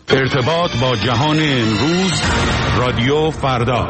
ارتباط با جهان امروز، رادیو فردا.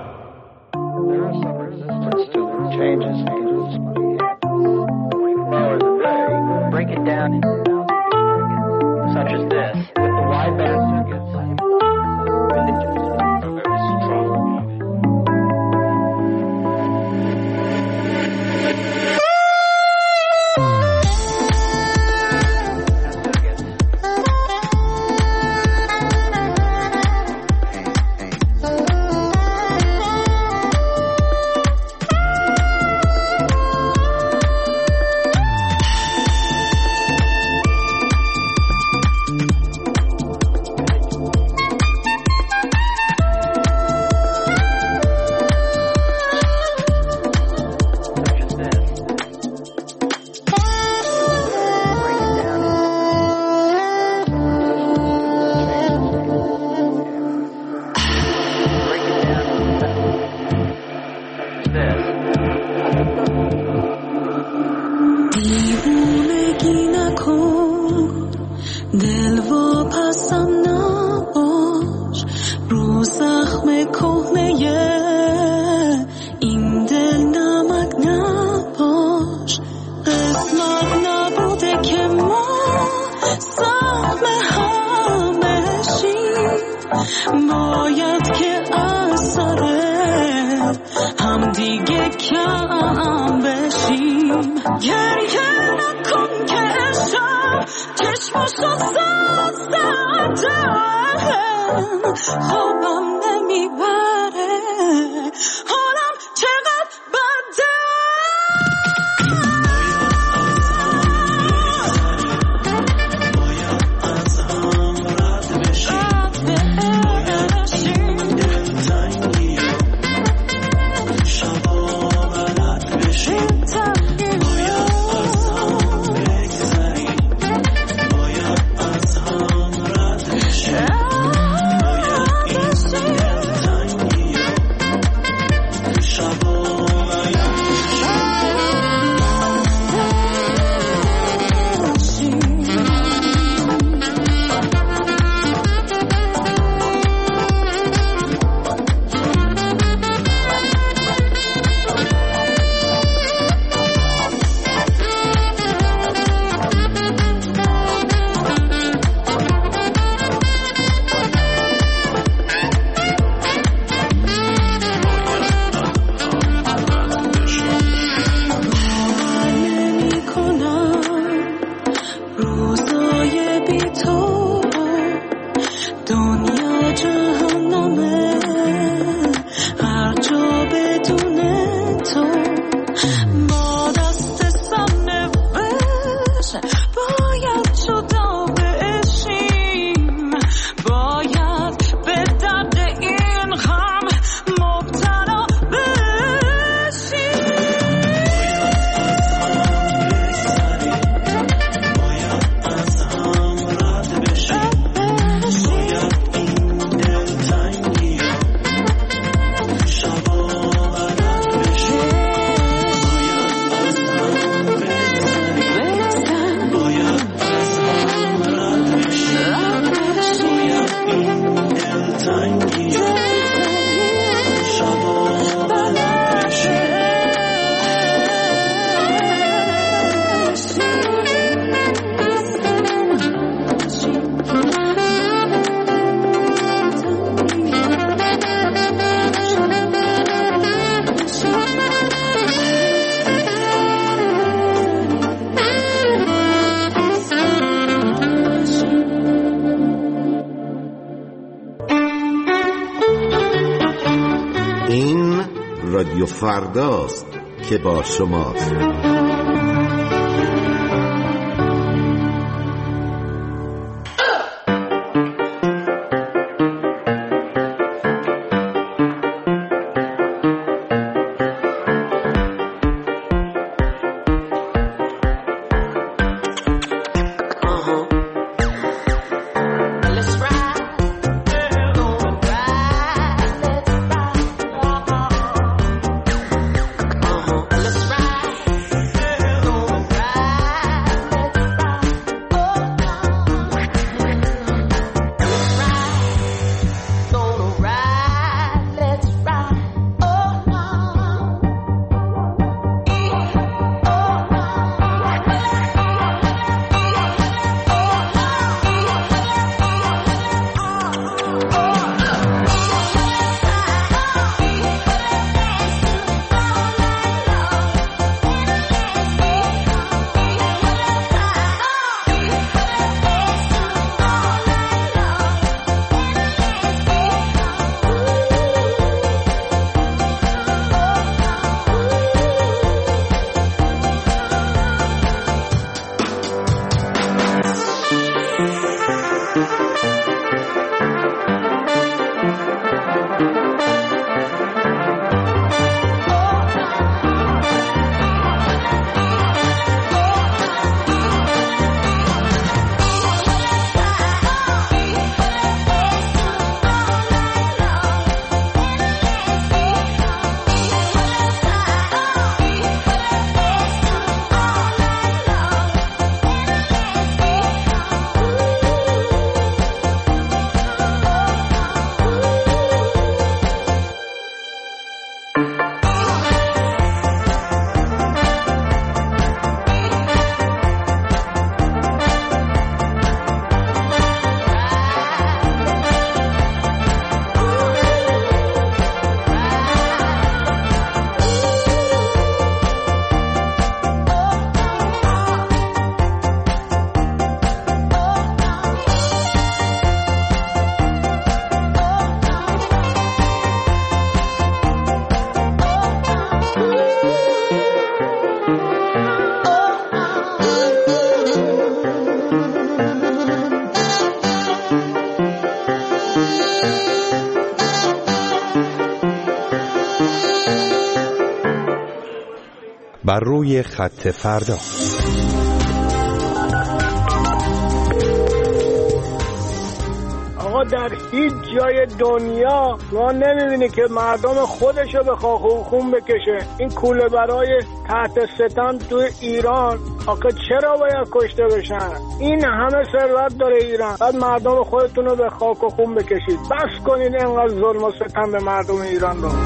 رادیو فرداست که با شماست. بر روی خط فردا. آقا در هیچ جای دنیا ما نمیبینی که مردم خودشو به خاک و خون بکشه. این کوله برای تحت ستم تو ایران آقا چرا باید کشته بشن؟ این همه ثروت داره ایران، بعد مردم خودتون رو به خاک و خون بکشید. بس کنید اینقدر ظلم و ستم به مردم ایران رو.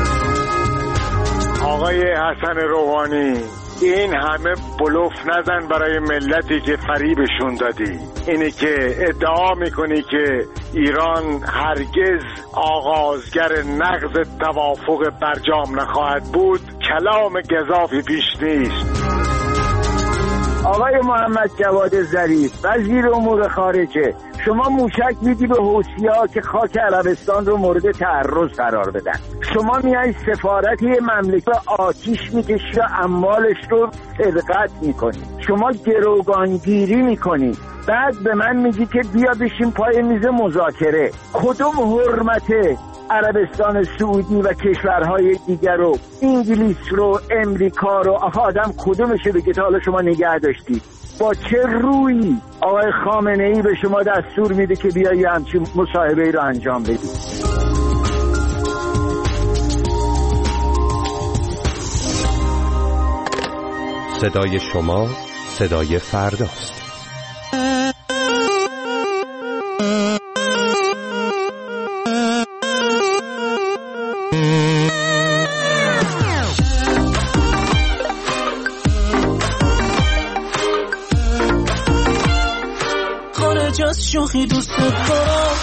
آقای حسن روحانی، این همه بلوف نزن برای ملتی که فریبشون دادی. اینی که ادعا میکنی که ایران هرگز آغازگر نقض توافق برجام نخواهد بود، کلام گزافی پیش نیست. آقای محمد جواد ظریف وزیر امور خارجه، شما موشک میدی به حوثی‌ها که خاک عربستان رو مورد تعرض قرار بدن. شما میای سفارت یه مملکت آتیش میکشی و اموالش رو سرقت میکنی. شما گروگانگیری میکنی، بعد به من میگی که بیا بشین پای میز مذاکره. کدوم حرمت عربستان سعودی و کشورهای دیگر رو، انگلیس رو، امریکا رو، آدم کدومشه بگه تا حالا شما نگه داشتید؟ با چه رویی آقای خامنه‌ای به شما دستور میده که بیایی همچین مصاحبه‌ای رو انجام بدید؟ صدای شما صدای فرداست. شوخی دوست دارم،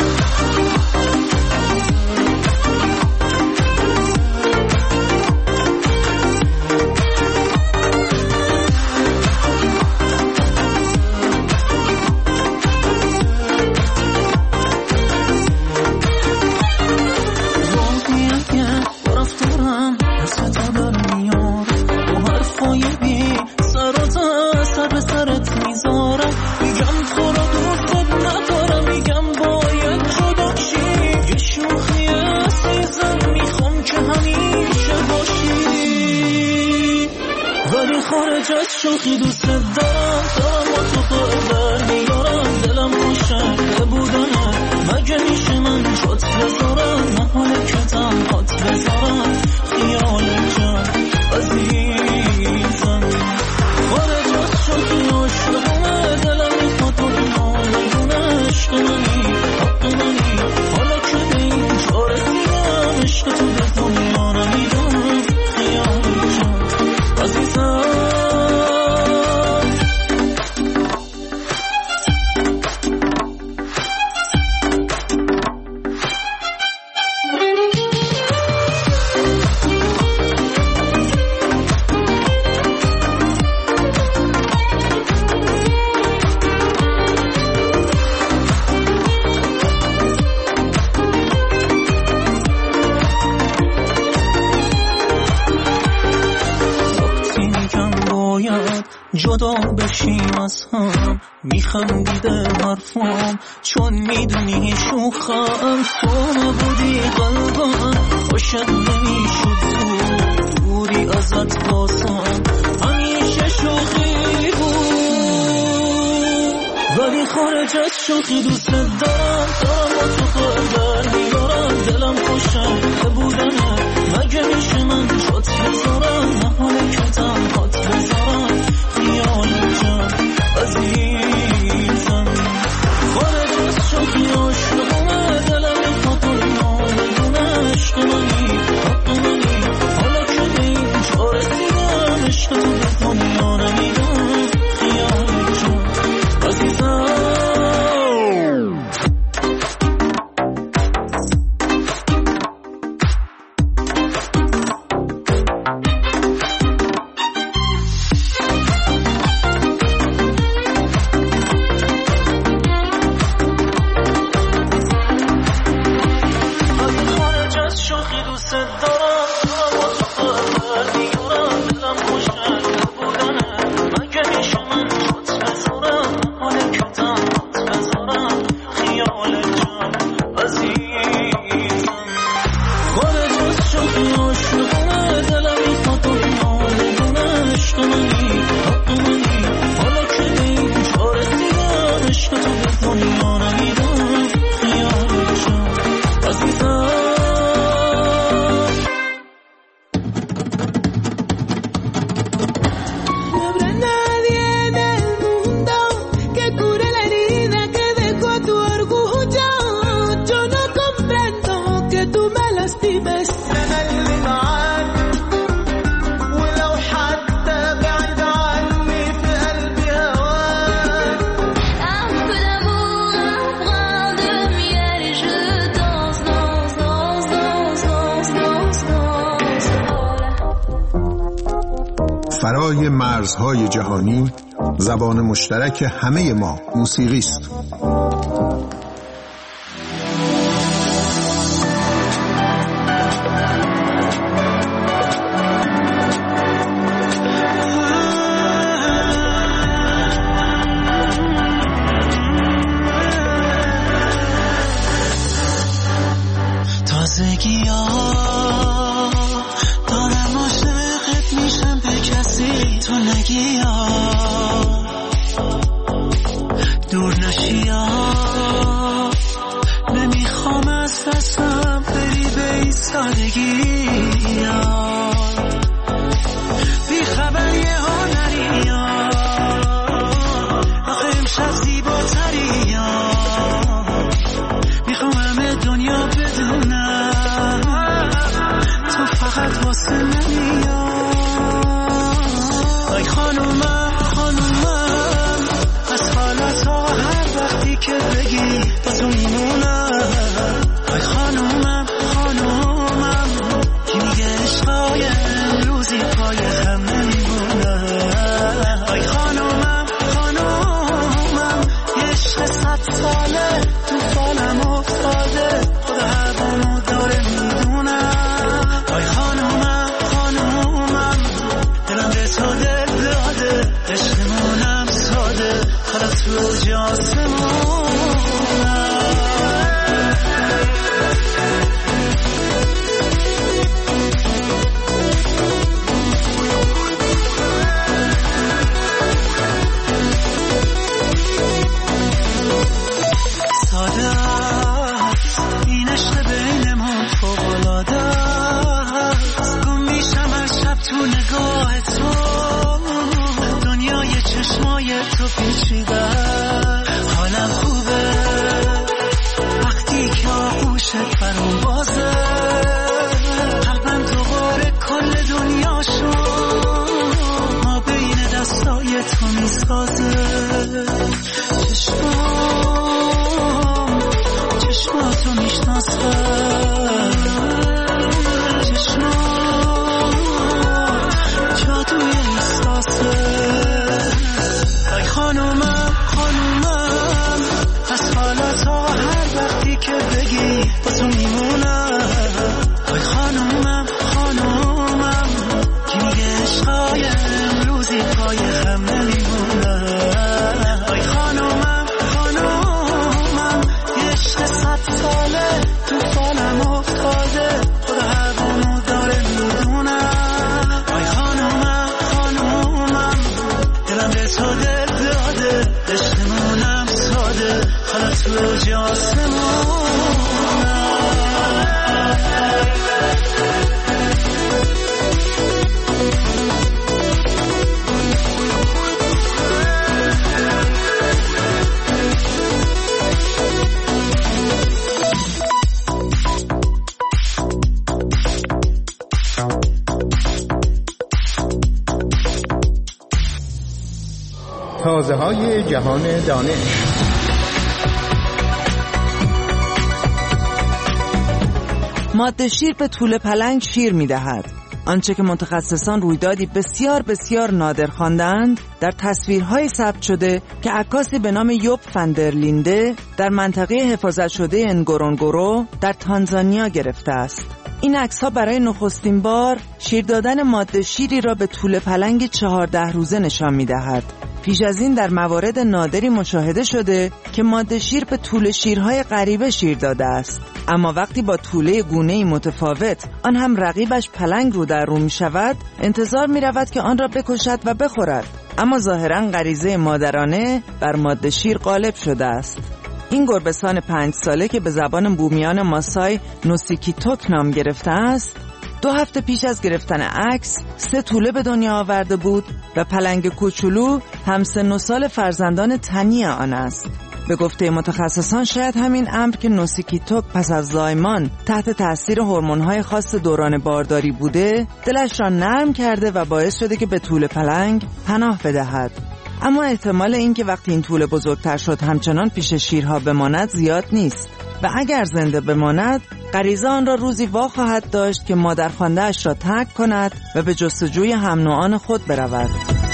شوخی دوست دارم با تو خواهد میارم، دلم خوشه بودنه، مگه میشه من جات بذارم، نه حاله که تنهات بذارم، خیال جان عزیزم خارج از شوخی عشقمه، دلم میخواد تو بمانه عشق منی، حق منی، حالا که به این جا رسیدم، عشق تو به دنیا نمیدم، خیال جان عزیزم. جدا بشیم از هم، میخندیده حرفم چون میدونی شوخم، تو نبودی قلبم خوشت نمیشد، دوری ازت باسم همیشه شوخی بود، ولی خارج از شوخی دوست دارم با تو خواهد میارم، دلم خوشه بودنه، مگه میشه من جات بذارم، نه حاله که تنهات بذارم، خیال جان عزیزم خارج از شوخی عشقمه، دلم میخواد تو نامدونه، عشق منی، حق منی، حالا که به این جا رسیدم، عشق تو به دنیا نمیدم، خیال جان عزیزم. فرای مرزهای جهانی، زبان مشترک همه ما موسیقی است. تازه‌های جهان دانش. ماده شیر به توله پلنگ شیر می‌دهد. آنچه که متخصصان رویدادی بسیار بسیار نادر خواندند در تصویرهای ثبت شده که عکاسی به نام یوب فندرلینده در منطقه حفاظت شده انگورونگورو در تانزانیا گرفته است. این عکس‌ها برای نخستین بار شیر دادن ماده شیری را به توله پلنگ 14 روزه نشان می‌دهد. پیش از این در موارد نادری مشاهده شده که ماده شیر به توله شیرهای غریبه شیر داده است، اما وقتی با توله گونه‌ای متفاوت آن هم رقیبش پلنگ رو در رو می شود، انتظار می رود که آن را بکشد و بخورد، اما ظاهراً غریزه مادرانه بر ماده شیر غالب شده است. این گربه‌سان 5 ساله که به زبان بومیان ماسای نوسیکیتوک نام گرفته است، 2 هفته پیش از گرفتن عکس 3 توله به دنیا آورده بود و پلنگ کوچولو همسن و سال فرزندان تنی آن است. به گفته متخصصان شاید همین امر که نوسیکیتوک پس از زایمان تحت تاثیر هورمون‌های خاص دوران بارداری بوده، دلش را نرم کرده و باعث شده که به توله پلنگ پناه بدهد. اما احتمال این که وقتی این توله بزرگتر شد همچنان پیش شیرها بماند زیاد نیست. و اگر زنده بماند غریزه آن را روزی وا خواهد داشت که مادرخوانده اش را ترک کند و به جستجوی هم نوعان خود برود.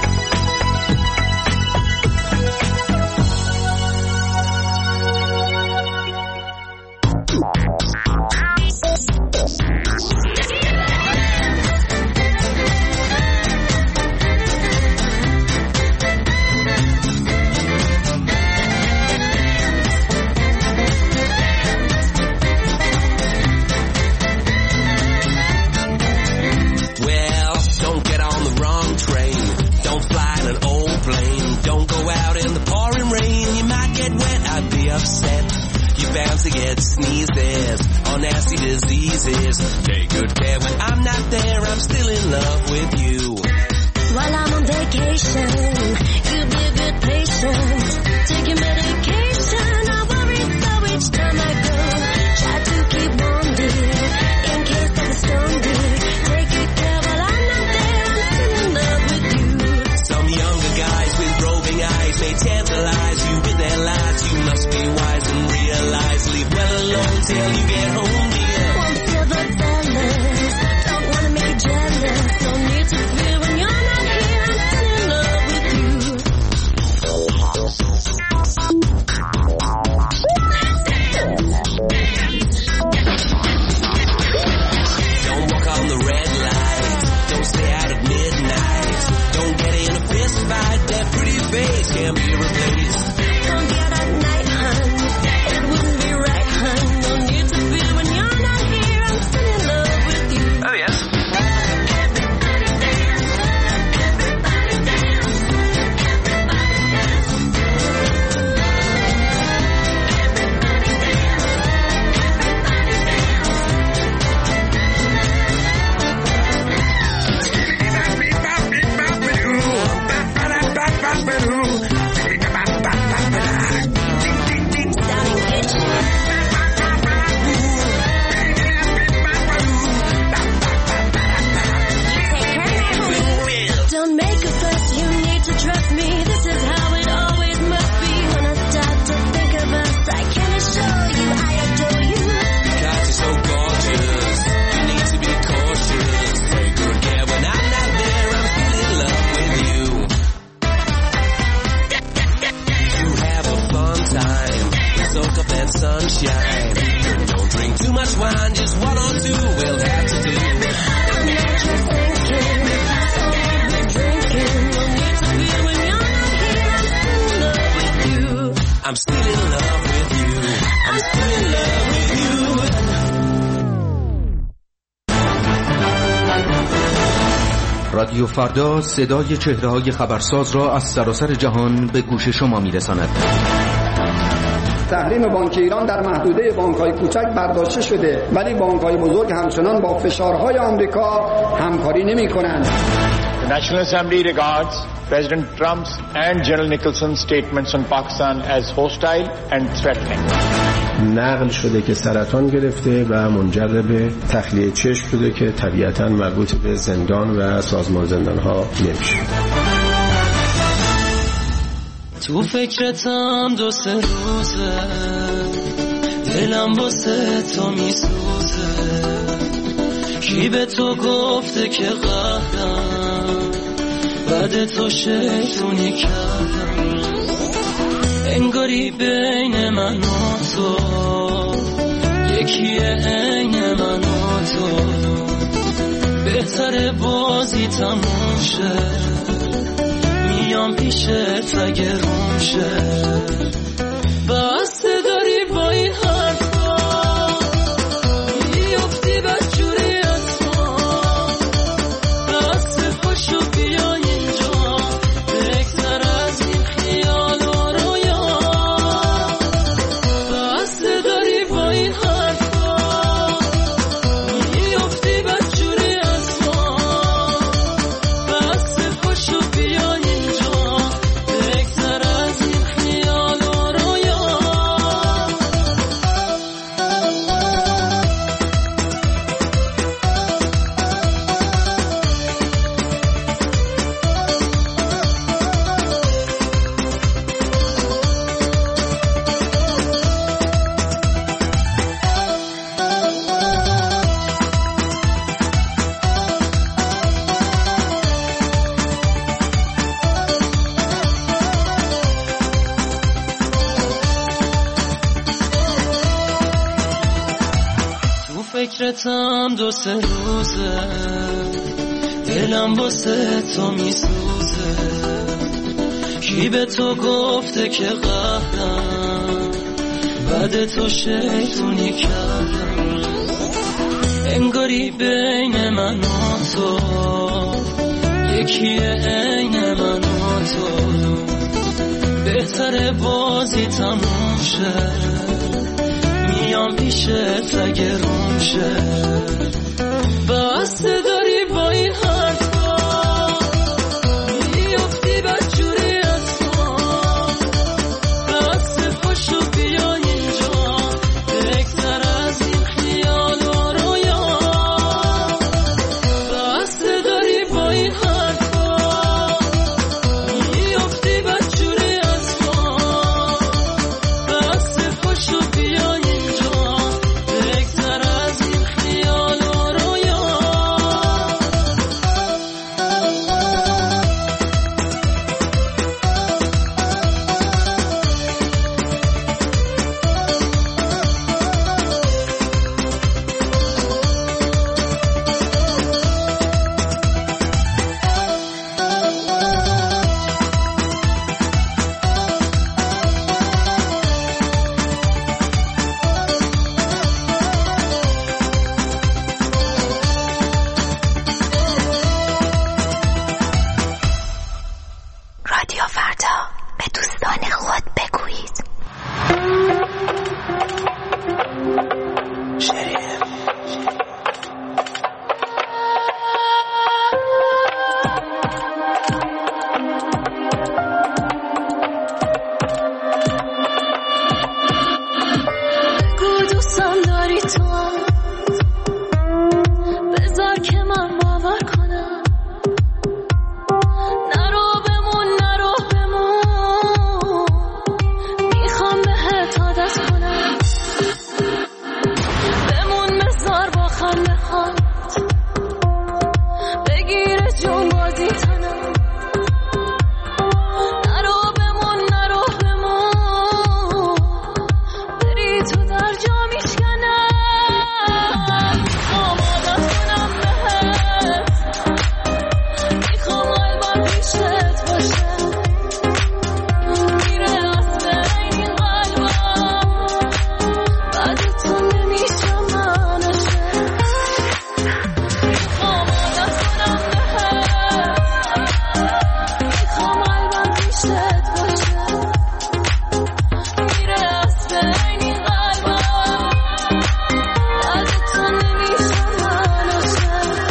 To get sneezes or nasty diseases. Take good care when I'm not there. I'm still in love with you. While I'm on vacation, you be a good patient. Take your medication. I worry so each time I go. Try to keep warm, dear, in case there's a storm, dear. Take good care while I'm not there. I'm still in love with you. Some younger guys with roving eyes may tantalize you with their lies. You must be wise and realize. Leave well alone till you get home, dear. One silver dollars. Don't wanna make you jealous. No need to fear when you're not here. I'm still in love with you. Don't walk on the red light. Don't stay out at midnight. Don't get in a fist fight. That pretty face can't be replaced. Don't get at night, hun. It wouldn't be right, hun. No need to fear when you're not here. I'm still in love with you. Oh, yes. Everybody dance. Everybody dance. Everybody dance. Everybody Don't make a fuss, you need to trust me. This is how it always must be. When I start to think of us, I can assure you I adore you. God, you're so gorgeous. You need to be cautious. Take good care when I'm not there. I'm still in love with you. You have a fun time. Soak up that sunshine. Don't drink too much wine. Just one or two we'll have to do. I'm not just thinking. I'm still in love with you. I'm still in love with you. رادیو فردا صدای چهره‌های خبرساز را از سراسر جهان به گوش شما می‌رساند. تحریم بانک ایران در محدوده بانک‌های کوچک برداشته شده، ولی بانک‌های بزرگ همچنان با فشارهای آمریکا همکاری نمی‌کنند. The National Assembly regards President Trump's and General Nicholson's statements on Pakistan as hostile and threatening. نقل شده که سرطان گرفته و منجر به تخلیه چشم شده که طبیعتاً مربوط به زندان و سازمان زندان‌ها نمیشه. تو فکرتم 2-3 روزه، دلم واسه تو میسوزه. کی به تو گفته که قهرم، بعد تو شیطونی کردم. انگاری بین من و تو یکیه، عین من و تو. بهتره بازی تموم شه، میام پیشت اگه روم شه. بسته داری با این حرفا، میافتی بدجوری از ما. بسته پاشو بیا اینجا، بگذر از این خیال و رویا. بسته داری با این حرفا، میافتی بدجوری از ما. بسته پاشو بیا اینجا، بگذر از این خیال و فکرتم 2-3 روزه، دلم واسه تو میسوزه. کی به تو گفته که قهرم، بعد تو شیطونی کردم. انگاری بین من و تو یکیه، عین من و تو. بهتره بازی تموم شه، میام پیشت اگه روم شه. بس داری با این حرفا میافتی بدجوری از تو. بس پاشو بیا اینجا، بگذر از این خیال و رویا. بس داری با این حرفا میافتی بدجوری از تو. بس پاشو بیا اینجا، بگذر از این خیال و رویا. رادیو فردا، به دوستان خود بگویید. بگو دوستم داری تو، بذار که من باور کنم. نرو بمون میخوام بهت عادت کنم. بمون بذار با خنده هات بگیره جون بازی تنم. نرو بمون بری تو در جا میشکنم. میخوام عادت کنم بهت، میخوام قلبم پیشت باشه. میره از بین قلبم، بعد تو نمیشم منشه. میخوام عادت کنم بهت، میخوام قلبم پیشت باشه. میره از بین قلبم، بعد تو نمیشم منشه.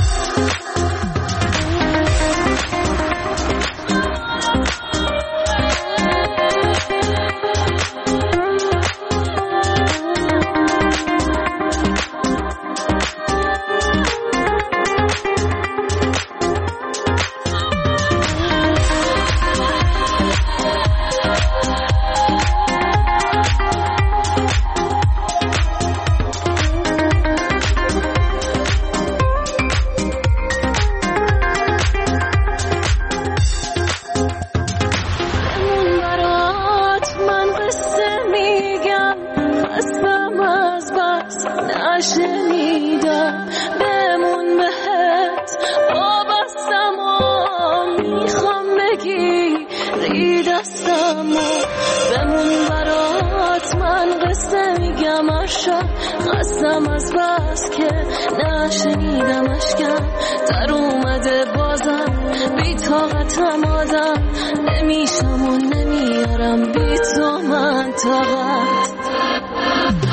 بمون برات من قصه میگم، خستم از بس نشنیدم. بمون بهت وابستم و میخوام بگیری دستمو. بمون برات من قصه میگم، اشم خستم از بس که نشنیدم. اشکم در اومده بازم، بی طاقتم آدم. نمیشم و نمیارم بی تو من طاقت.